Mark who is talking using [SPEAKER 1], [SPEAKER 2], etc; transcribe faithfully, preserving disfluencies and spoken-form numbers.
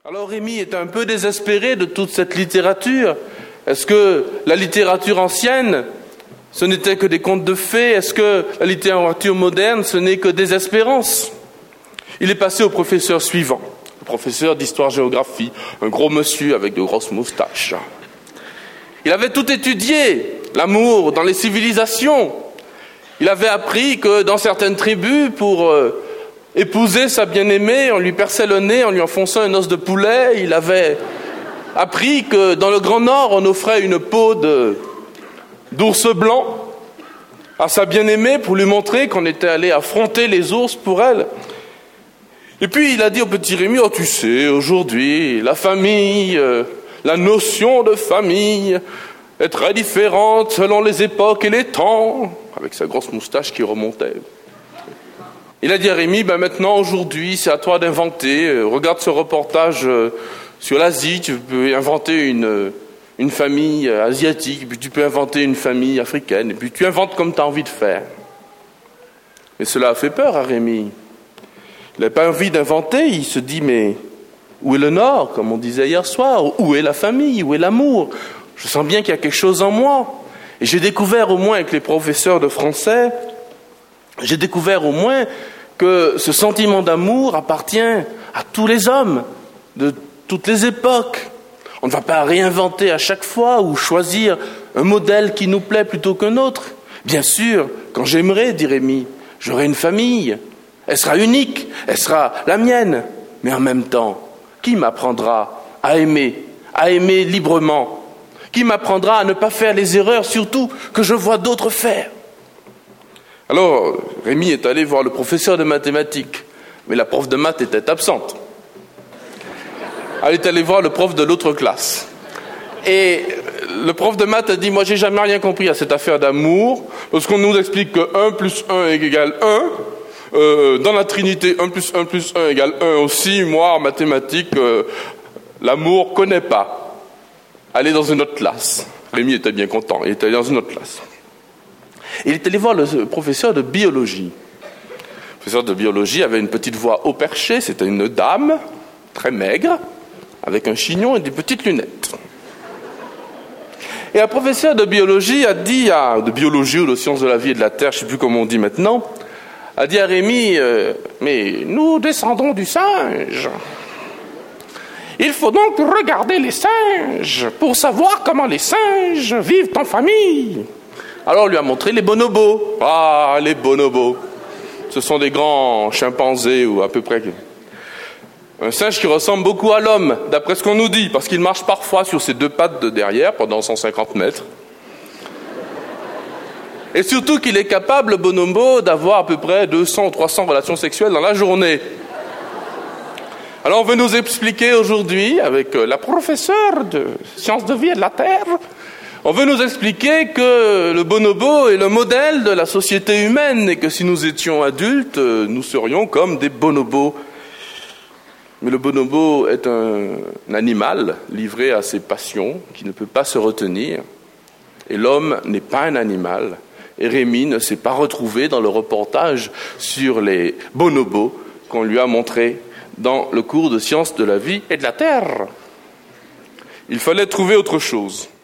[SPEAKER 1] Alors Rémi est un peu désespéré de toute cette littérature. Est-ce que la littérature ancienne, ce n'était que des contes de fées? Est-ce que la littérature moderne, ce n'est que des espérances? Il est passé au professeur suivant, le professeur d'histoire-géographie, un gros monsieur avec de grosses moustaches. Il avait tout étudié, l'amour dans les civilisations. Il avait appris que dans certaines tribus, pour euh, épouser sa bien-aimée, on lui perçait le nez en lui enfonçant un os de poulet. Il avait appris que dans le Grand Nord, on offrait une peau de, d'ours blanc à sa bien-aimée pour lui montrer qu'on était allé affronter les ours pour elle. Et puis il a dit au petit Rémi, oh tu sais, aujourd'hui, la famille, euh, la notion de famille est très différente selon les époques et les temps, avec sa grosse moustache qui remontait. Il a dit à Rémi, ben maintenant, aujourd'hui, c'est à toi d'inventer. Euh, regarde ce reportage euh, sur l'Asie, tu peux inventer une, une famille asiatique, puis tu peux inventer une famille africaine, et puis tu inventes comme tu as envie de faire. Mais cela a fait peur à Rémi. Il n'a pas envie d'inventer, il se dit, mais où est le Nord, comme on disait hier soir? Où est la famille? Où est l'amour? Je sens bien qu'il y a quelque chose en moi. Et j'ai découvert au moins avec les professeurs de français, j'ai découvert au moins que ce sentiment d'amour appartient à tous les hommes, de toutes les époques. On ne va pas réinventer à chaque fois ou choisir un modèle qui nous plaît plutôt qu'un autre. Bien sûr, quand j'aimerai, dit Rémi, j'aurai une famille. Elle sera unique, elle sera la mienne. Mais en même temps, qui m'apprendra à aimer, à aimer librement? Qui m'apprendra à ne pas faire les erreurs, surtout que je vois d'autres faire? Alors, Rémi est allé voir le professeur de mathématiques, mais la prof de maths était absente. Elle est allée voir le prof de l'autre classe. Et le prof de maths a dit, moi j'ai jamais rien compris à cette affaire d'amour, parce qu'on nous explique que un plus un égale un, euh, dans la Trinité, un plus un plus un égale un aussi, moi en mathématiques, euh, l'amour connaît pas. Allez dans une autre classe. Rémi était bien content, il est allé dans une autre classe. Il est allé voir le professeur de biologie. Le professeur de biologie avait une petite voix haut perché, c'était une dame, très maigre, avec un chignon et des petites lunettes. Et un professeur de biologie a dit, à, de biologie ou de sciences de la vie et de la terre, je ne sais plus comment on dit maintenant, a dit à Rémi, euh, mais nous descendons du singe. Il faut donc regarder les singes pour savoir comment les singes vivent en famille. Alors on lui a montré les bonobos. Ah, les bonobos. Ce sont des grands chimpanzés ou à peu près. Un singe qui ressemble beaucoup à l'homme, d'après ce qu'on nous dit, parce qu'il marche parfois sur ses deux pattes de derrière pendant cent cinquante mètres. Et surtout qu'il est capable, le bonobo, d'avoir à peu près deux cents ou trois cents relations sexuelles dans la journée. Alors on veut nous expliquer aujourd'hui, avec la professeure de sciences de vie et de la terre, on veut nous expliquer que le bonobo est le modèle de la société humaine et que si nous étions adultes, nous serions comme des bonobos. Mais le bonobo est un, un animal livré à ses passions, qui ne peut pas se retenir. Et l'homme n'est pas un animal. Et Rémi ne s'est pas retrouvé dans le reportage sur les bonobos qu'on lui a montré dans le cours de sciences de la vie et de la terre. Il fallait trouver autre chose.